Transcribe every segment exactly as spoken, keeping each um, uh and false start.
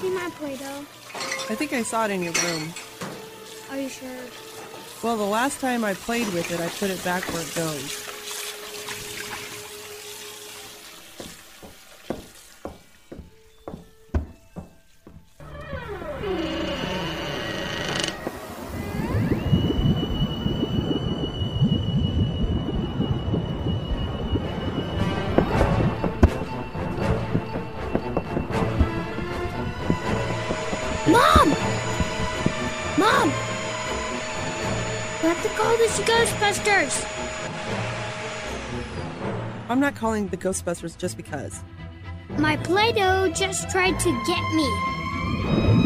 see my Play-Doh? I think I saw it in your room. Are you sure? Well, the last time I played with it, I put it back where it goes. Mom! Mom! We have to call the Ghostbusters! I'm not calling the Ghostbusters just because. My Play-Doh just tried to get me.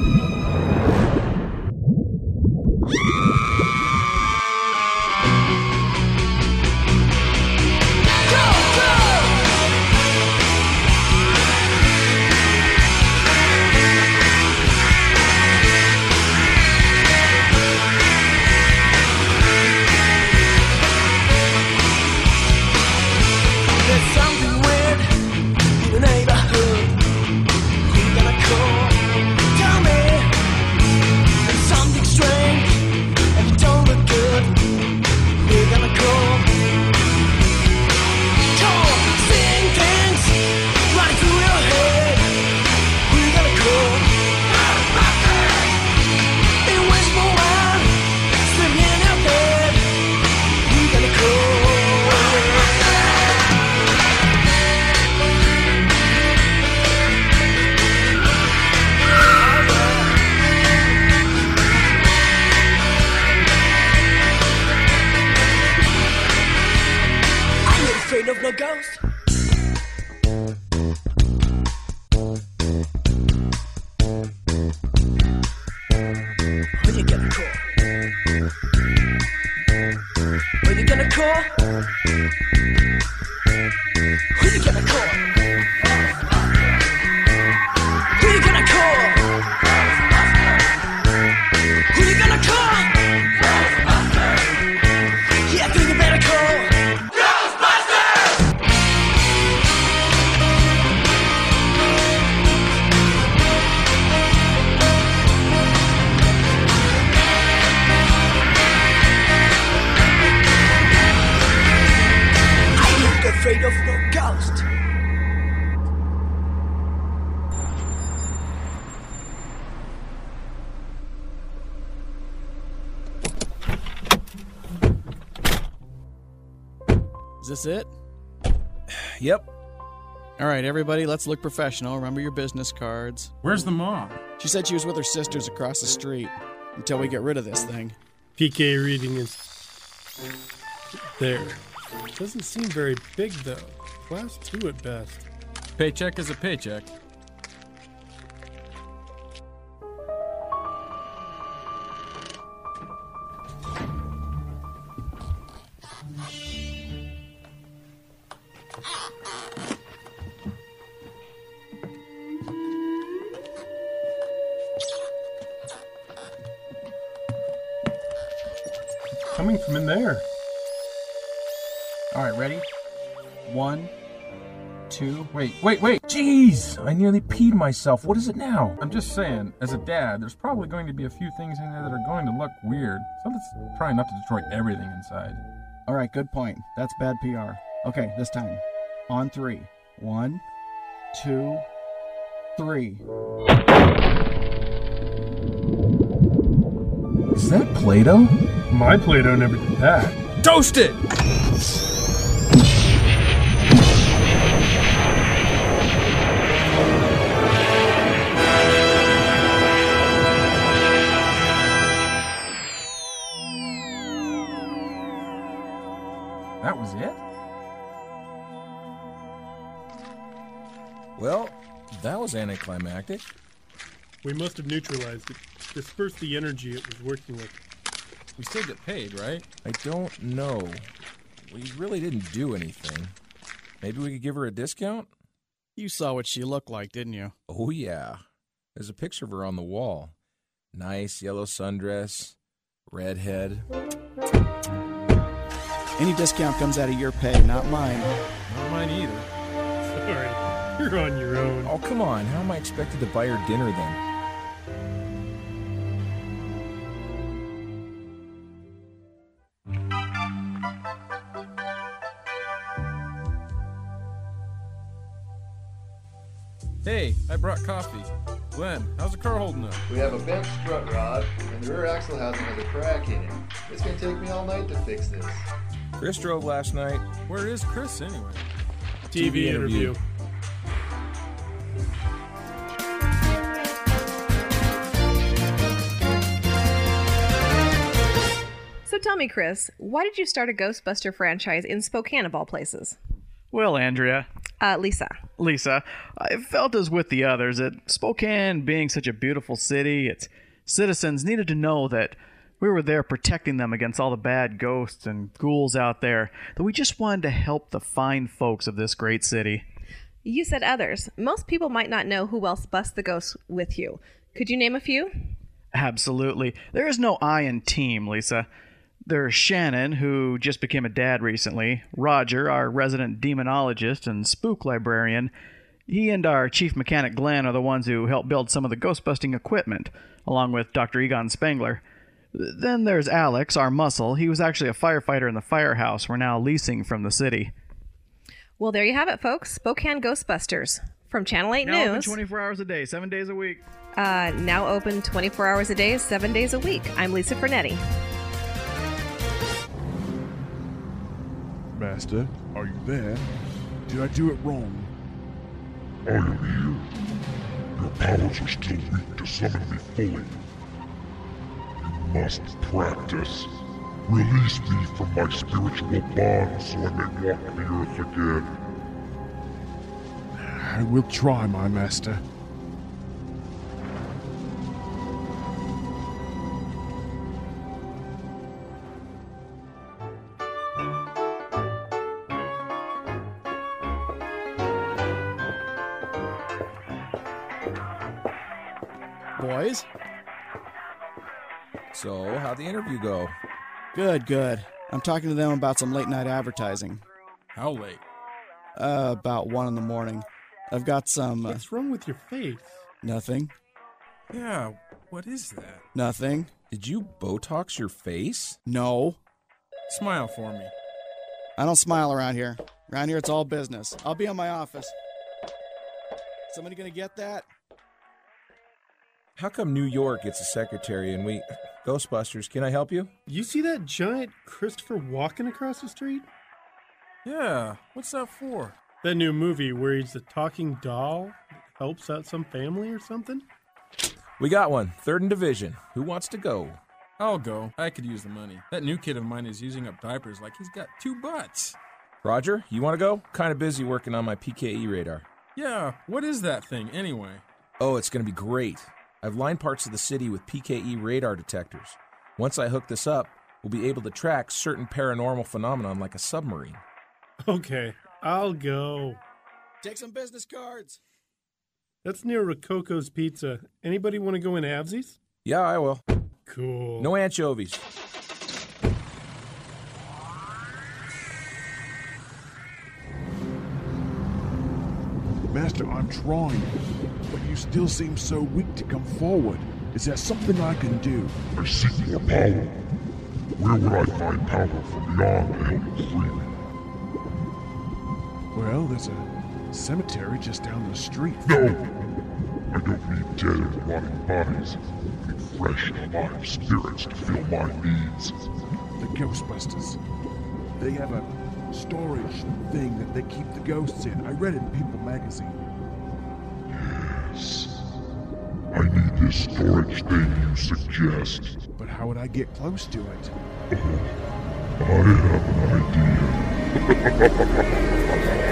Of no ghost. Who you gonna call? Who you gonna call? Who you gonna call? Who you gonna call? Who you gonna call? Yeah, I think you better call. Afraid of no ghost. Is this it? Yep. All right, everybody, let's look professional. Remember your business cards. Where's the mom? She said she was with her sisters across the street until we get rid of this thing. P K reading is there. Doesn't seem very big, though. Class two at best. Paycheck is a paycheck. Coming from in there. All right, ready? One, two, wait, wait, wait. Jeez, I nearly peed myself. What is it now? I'm just saying, as a dad, there's probably going to be a few things in there that are going to look weird. So let's try not to destroy everything inside. All right, good point. That's bad P R. Okay, this time. On three. One, two, three. Is that Play-Doh? My Play-Doh never did that. Toast it! That was it? Well, that was anticlimactic. We must have neutralized it. Dispersed the energy it was working with. We still get paid, right? I don't know. We really didn't do anything. Maybe we could give her a discount? You saw what she looked like, didn't you? Oh, yeah. There's a picture of her on the wall. Nice yellow sundress, redhead. Any discount comes out of your pay, not mine. Not mine either. Sorry. You're on your own. Oh, come on. How am I expected to buy her dinner then? Hey, I brought coffee. Glenn, how's the car holding up? We have a bent strut rod, and the rear axle has another crack in it. It's gonna take me all night to fix this. Chris drove last night. Where is Chris anyway? T V interview. So tell me, Chris, why did you start a Ghostbuster franchise in Spokane of all places? Well, Andrea. Uh, Lisa. Lisa, I felt as with the others that Spokane, being such a beautiful city, its citizens needed to know that we were there protecting them against all the bad ghosts and ghouls out there, that we just wanted to help the fine folks of this great city. You said others. Most people might not know who else busts the ghosts with you. Could you name a few? Absolutely. There is no I in team, Lisa. There's Shannon, who just became a dad recently, Roger, our resident demonologist and spook librarian. He and our chief mechanic Glenn are the ones who helped build some of the ghost-busting equipment, along with Doctor Egon Spengler. Then there's Alex, our muscle. He was actually a firefighter in the firehouse we're now leasing from the city. Well, there you have it, folks. Spokane Ghostbusters. From Channel eight now News. Open twenty-four hours a day, seven days a week. Uh, now open twenty-four hours a day, seven days a week. I'm Lisa Fernetti. Master, are you there? Did I do it wrong? I am here. Your powers are still weak to summon me fully. You must practice. Release me from my spiritual bond so I may walk the earth again. I will try, my master. Boys? So, how'd the interview go? Good, good. I'm talking to them about some late night advertising. How late? Uh, about one in the morning. I've got some... Uh, What's wrong with your face? Nothing. Yeah, what is that? Nothing. Did you Botox your face? No. Smile for me. I don't smile around here. Around here it's all business. I'll be on my office. Somebody gonna get that? How come New York gets a secretary and we... Ghostbusters, can I help you? You see that giant Christopher walking across the street? Yeah, what's that for? That new movie where he's the talking doll that helps out some family or something? We got one. Third in division. Who wants to go? I'll go. I could use the money. That new kid of mine is using up diapers like he's got two butts. Roger, you want to go? Kind of busy working on my P K E radar. Yeah, what is that thing anyway? Oh, it's going to be great. I've lined parts of the city with P K E radar detectors. Once I hook this up, we'll be able to track certain paranormal phenomenon like a submarine. Okay, I'll go. Take some business cards. That's near Rococo's Pizza. Anybody want to go in halvesies? Yeah, I will. Cool. No anchovies. Master, I'm trying, but you still seem so weak to come forward. Is there something I can do? I seek more power. Where would I find power from beyond to help you free me? Well, there's a cemetery just down the street. No! I don't need dead and rotting bodies. I need fresh, alive spirits to fill my needs. The Ghostbusters. They have a storage thing that they keep the ghosts in. I read it in People magazine. Yes. I need this storage thing you suggest. But how would I get close to it? Oh, I have an idea.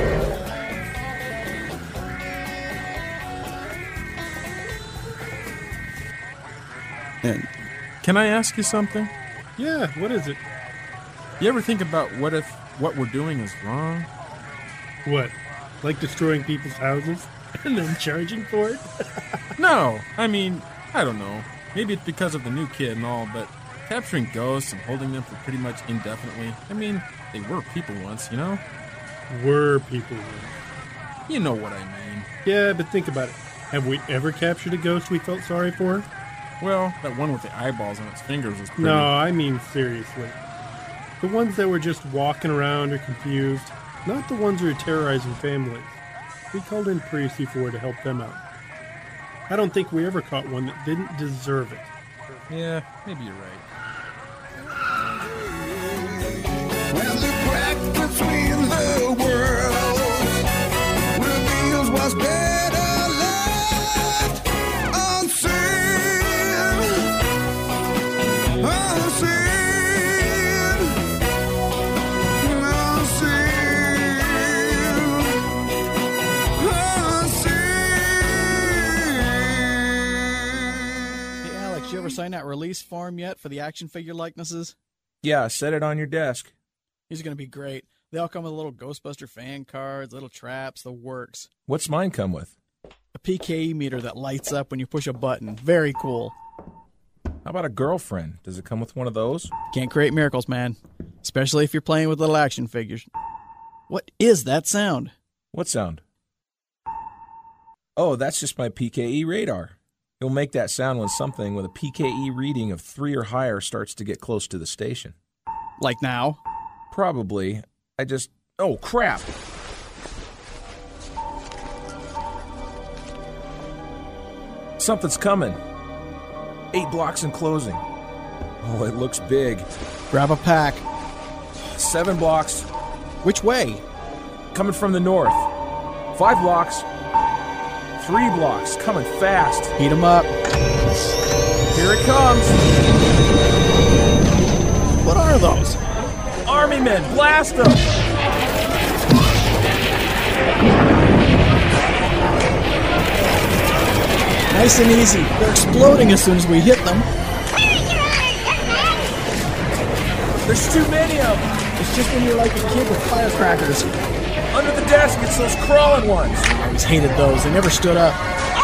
And can I ask you something? Yeah, what is it? You ever think about what if what we're doing is wrong? What? Like destroying people's houses and then charging for it? No, I mean, I don't know. Maybe it's because of the new kid and all, but capturing ghosts and holding them for pretty much indefinitely, I mean, they were people once, you know? Were people once. You know what I mean. Yeah, but think about it. Have we ever captured a ghost we felt sorry for? Well, that one with the eyeballs on its fingers was pretty... No, I mean seriously. The ones that were just walking around or confused, not the ones who are terrorizing families. We called in Pre C four to help them out. I don't think we ever caught one that didn't deserve it. Yeah, maybe you're right. When the crack between the worlds reveals what's better left unseen, unseen, unseen, unseen. Hey, Alex, you ever sign that release form yet for the action figure likenesses? Yeah, set it on your desk. These are going to be great. They all come with little Ghostbuster fan cards, little traps, the works. What's mine come with? A P K E meter that lights up when you push a button. Very cool. How about a girlfriend? Does it come with one of those? Can't create miracles, man. Especially if you're playing with little action figures. What is that sound? What sound? Oh, that's just my P K E radar. It'll make that sound when something with a P K E reading of three or higher starts to get close to the station. Like now? Probably. I just... Oh, crap! Something's coming. Eight blocks in closing. Oh, it looks big. Grab a pack. Seven blocks. Which way? Coming from the north. Five blocks. Three blocks. Coming fast. Heat 'em up. Here it comes. What are those? Army men. Blast them. Nice and easy. They're exploding as soon as we hit them. There's too many of them. It's just when you're like a kid with firecrackers. Under the desk, it's those crawling ones. I always hated those. They never stood up.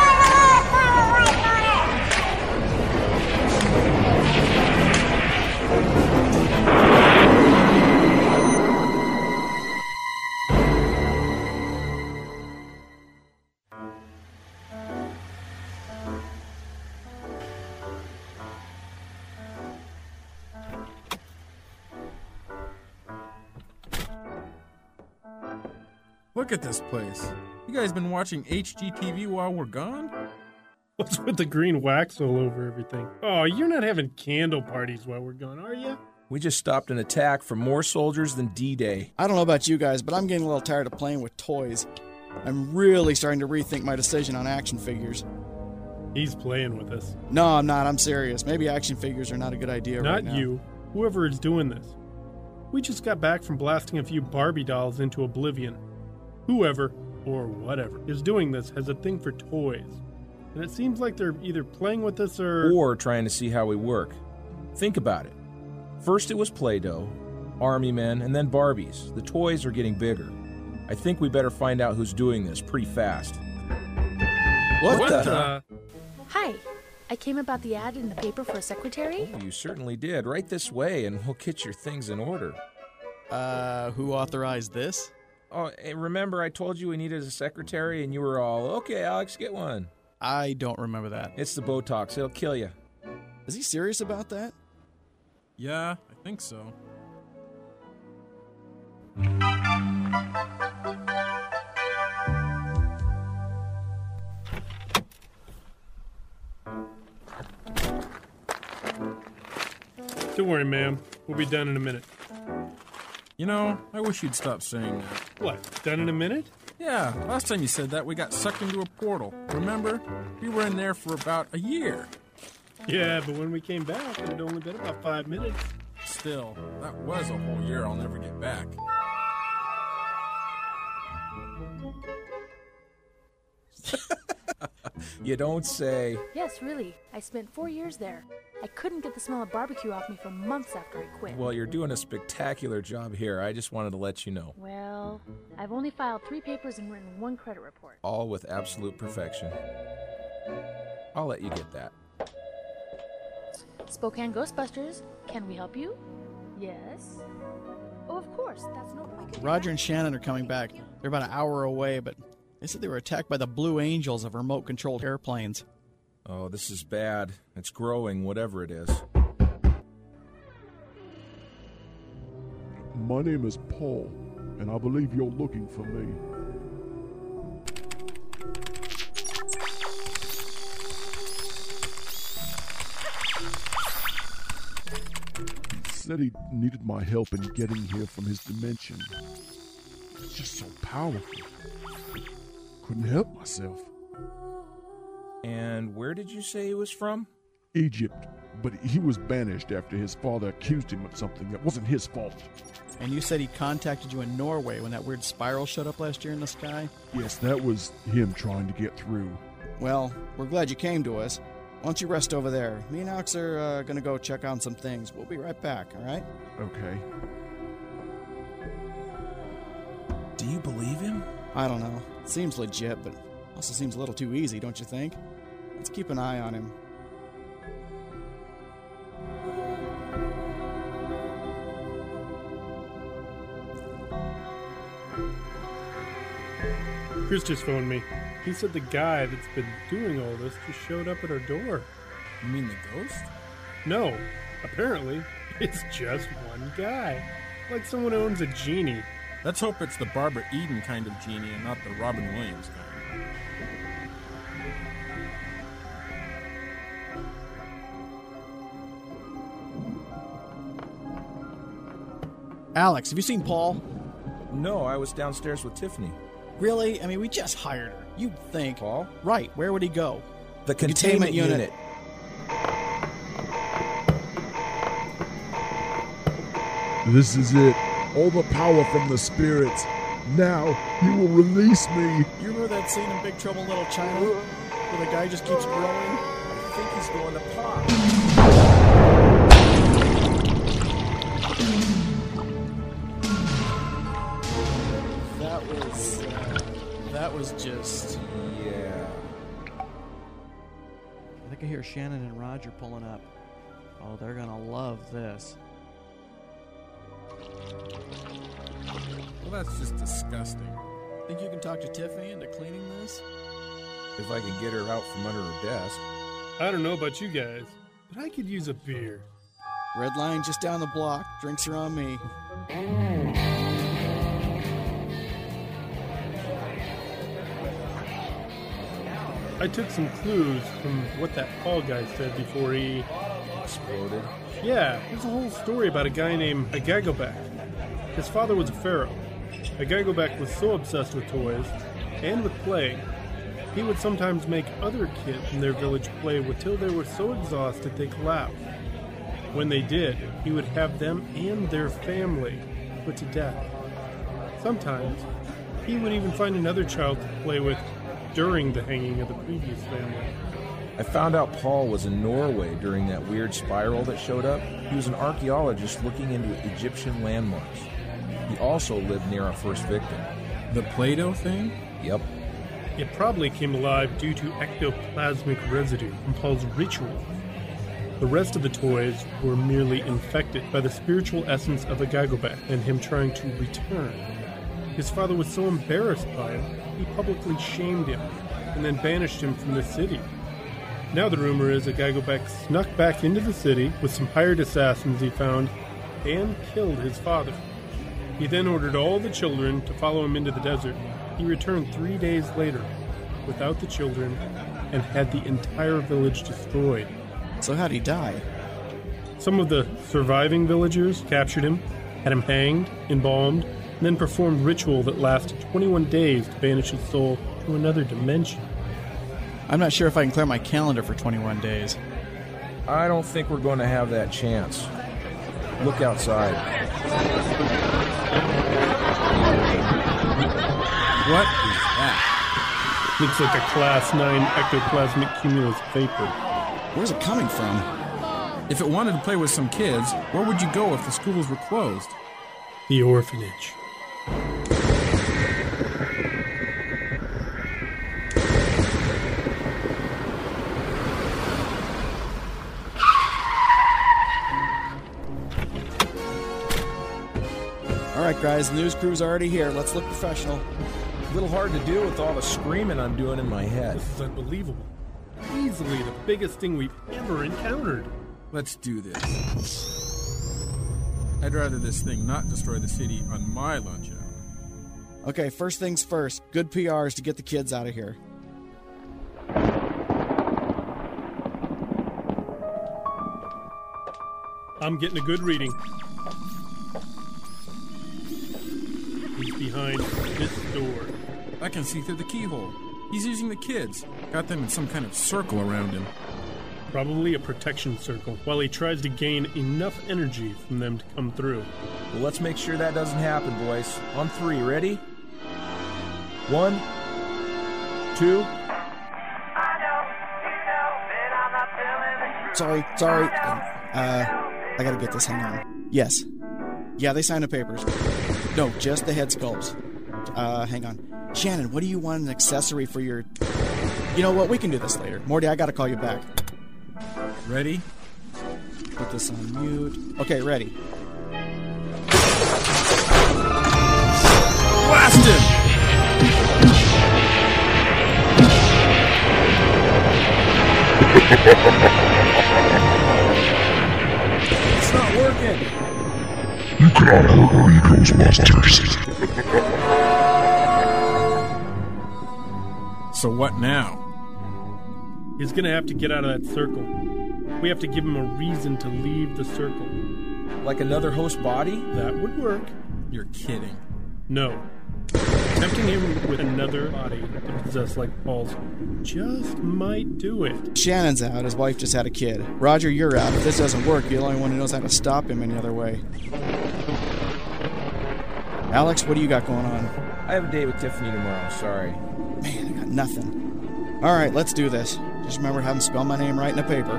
Look at this place. You guys been watching H G T V while we're gone? What's with the green wax all over everything? Oh, you're not having candle parties while we're gone, are you? We just stopped an attack from more soldiers than D-Day. I don't know about you guys, but I'm getting a little tired of playing with toys. I'm really starting to rethink my decision on action figures. He's playing with us. No, I'm not. I'm serious. Maybe action figures are not a good idea Not right now. you. Whoever is doing this. We just got back from blasting a few Barbie dolls into oblivion. Whoever, or whatever, is doing this has a thing for toys. And it seems like they're either playing with us or... Or trying to see how we work. Think about it. First it was Play-Doh, Army Men, and then Barbies. The toys are getting bigger. I think we better find out who's doing this pretty fast. What, What the? the? Hi. I came about the ad in the paper for a secretary. Oh, you certainly did. Right this way, and we'll get your things in order. Uh, who authorized this? Oh, hey, remember I told you we needed a secretary, and you were all, okay, Alex, get one. I don't remember that. It's the Botox. It'll kill you. Is he serious about that? Yeah, I think so. Don't worry, ma'am. We'll be done in a minute. You know, I wish you'd stop saying that. What, done in a minute? Yeah, last time you said that, we got sucked into a portal. Remember? We were in there for about a year. Yeah, but when we came back, it had only been about five minutes. Still, that was a whole year I'll never get back. You don't say. Yes, really. I spent four years there. I couldn't get the smell of barbecue off me for months after I quit. Well, you're doing a spectacular job here. I just wanted to let you know. Well, I've only filed three papers and written one credit report. All with absolute perfection. I'll let you get that. Spokane Ghostbusters, can we help you? Yes. Oh, of course. That's no... Roger and Shannon are coming back. They're about an hour away, but They said they were attacked by the Blue Angels of remote-controlled airplanes. Oh, this is bad. It's growing, whatever it is. My name is Paul, and I believe you're looking for me. Said he needed my help in getting here from his dimension. It's just so powerful. Couldn't help myself. And where did you say he was from? Egypt, but he was banished after his father accused him of something that wasn't his fault. And you said he contacted you in Norway when that weird spiral showed up last year in the sky? Yes, that was him trying to get through. Well, we're glad you came to us. Why don't you rest over there? Me and Alex are uh, going to go check on some things. We'll be right back, all right? Okay. Do you believe him? I don't know. It seems legit, but also seems a little too easy, don't you think? Let's keep an eye on him. Chris just phoned me. He said the guy that's been doing all this just showed up at our door. You mean the ghost? No. Apparently, it's just one guy. Like someone owns a genie. Let's hope it's the Barbara Eden kind of genie and not the Robin Williams kind. Alex, have you seen Paul? No, I was downstairs with Tiffany. Really? I mean, we just hired her. You'd think. Paul? Right. Where would he go? The containment, containment unit. unit. This is it. All the power from the spirits. Now, you will release me. You remember that scene in Big Trouble in Little China? Where the guy just keeps growing? I think he's going to pop. That was... Uh, that was just... Yeah. I think I hear Shannon and Roger pulling up. Oh, they're gonna love this. Well, that's just disgusting. Think you can talk to Tiffany into cleaning this? If I can get her out from under her desk. I don't know about you guys, but I could use a beer. Red line just down the block. Drinks are on me. I took some clues from what that Paul guy said before he... exploded? Yeah, there's a whole story about a guy named Agagobek. His father was a pharaoh. Agagobek was so obsessed with toys, and with playing, he would sometimes make other kids in their village play until they were so exhausted they collapsed. When they did, he would have them and their family put to death. Sometimes, he would even find another child to play with during the hanging of the previous family. I found out Paul was in Norway during that weird spiral that showed up. He was an archaeologist looking into Egyptian landmarks. He also lived near our first victim. The Play-Doh thing? Yep. It probably came alive due to ectoplasmic residue from Paul's ritual. The rest of the toys were merely infected by the spiritual essence of Agagobek and him trying to return. His father was so embarrassed by him, he publicly shamed him and then banished him from the city. Now the rumor is Agagobek snuck back into the city with some hired assassins he found and killed his father. He then ordered all the children to follow him into the desert. He returned three days later without the children and had the entire village destroyed. So how'd he die? Some of the surviving villagers captured him, had him hanged, embalmed, and then performed ritual that lasted twenty-one days to banish his soul to another dimension. I'm not sure if I can clear my calendar for twenty-one days. I don't think we're going to have that chance. Look outside. What is that? Looks like a Class nine ectoplasmic cumulus vapor. Where's it coming from? If it wanted to play with some kids, where would you go if the schools were closed? The orphanage. All right, guys, the news crew's already here. Let's look professional. A little hard to do with all the screaming I'm doing in my head. This is unbelievable. Easily the biggest thing we've ever encountered. Let's do this. I'd rather this thing not destroy the city on my lunch hour. Okay, first things first. Good P R is to get the kids out of here. I'm getting a good reading. He's behind this door. I can see through the keyhole. He's using the kids. Got them in some kind of circle around him. Probably a protection circle, while he tries to gain enough energy from them to come through. Well, let's make sure that doesn't happen, boys. On three, ready? One, two. Sorry, sorry. Uh, I gotta get this. Hang on. Yes. Yeah, they signed the papers. No, just the head sculpts. Uh, hang on. Shannon, what do you want an accessory for your... You know what? We can do this later. Morty, I gotta call you back. Ready? Put this on mute. Okay, ready. Blast him! It's not working! You cannot hurt me, Ghostbusters. So what now? He's gonna have to get out of that circle. We have to give him a reason to leave the circle. Like another host body? That would work. You're kidding. No. Tempting him with another body to possess like Paul's just might do it. Shannon's out. His wife just had a kid. Roger, you're out. If this doesn't work, you're the only one who knows how to stop him any other way. Alex, what do you got going on? I have a date with Tiffany tomorrow. Sorry. Man, I got nothing. All right, let's do this. Just remember, have him spell my name right in the paper.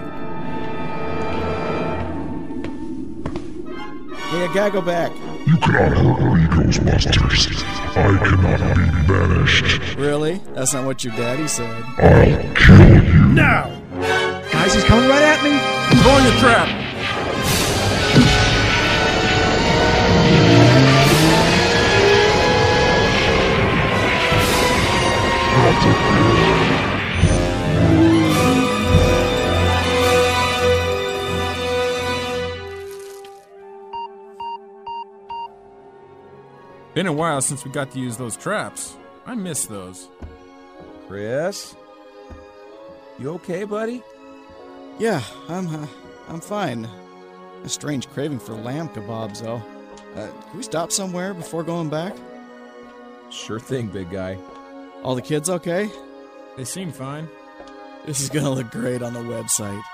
Hey, I gotta go back. You cannot hurt me, Ghostbusters. I cannot be banished. Really? That's not what your daddy said. I'll kill you. Now! Guys, he's coming right at me. Throwing a trap! Been a while since we got to use those traps. I miss those. Chris? You okay, buddy? Yeah, I'm uh, I'm fine. A strange craving for lamb kebabs, though. Uh, can we stop somewhere before going back? Sure thing, big guy. All the kids okay? They seem fine. This is gonna look great on the website.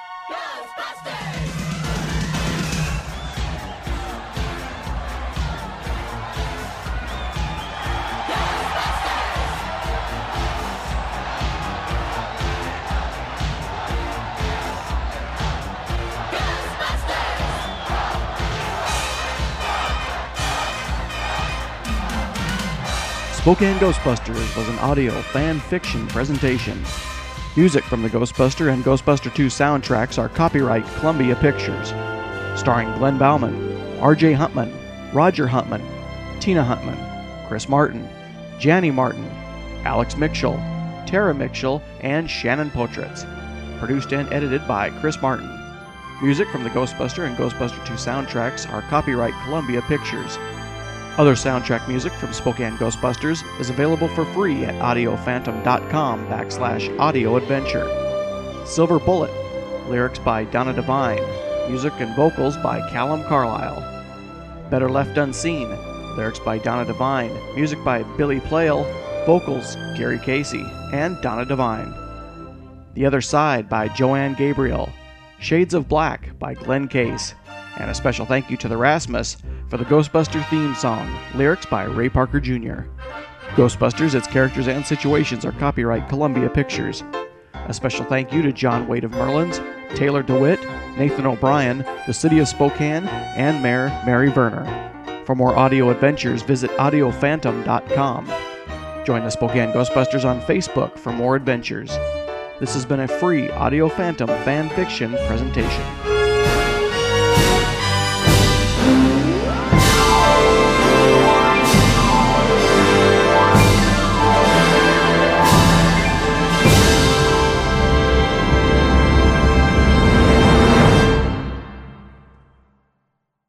Spokane Ghostbusters was an audio fan fiction presentation. Music from the Ghostbuster and Ghostbuster two soundtracks are copyright Columbia Pictures. Starring Glenn Bauman, R J Huntman, Roger Huntman, Tina Huntman, Chris Martin, Janny Martin, Alex Mitchell, Tara Mitchell, and Shannon Potritz. Produced and edited by Chris Martin. Music from the Ghostbuster and Ghostbuster two soundtracks are copyright Columbia Pictures. Other soundtrack music from Spokane Ghostbusters is available for free at audiophantom.com backslash audioadventure. Silver Bullet, lyrics by Donna Devine, music and vocals by Callum Carlisle. Better Left Unseen, lyrics by Donna Devine, music by Billy Plale, vocals Gary Casey and Donna Devine. The Other Side by Joanne Gabriel, Shades of Black by Glenn Case, and a special thank you to the Rasmus for the Ghostbuster theme song, lyrics by Ray Parker Junior Ghostbusters, its characters and situations are copyright Columbia Pictures. A special thank you to John Wade of Merlins, Taylor DeWitt, Nathan O'Brien, the City of Spokane, and Mayor Mary Verner. For more audio adventures, visit audio phantom dot com. Join the Spokane Ghostbusters on Facebook for more adventures. This has been a free Audio Phantom fan fiction presentation.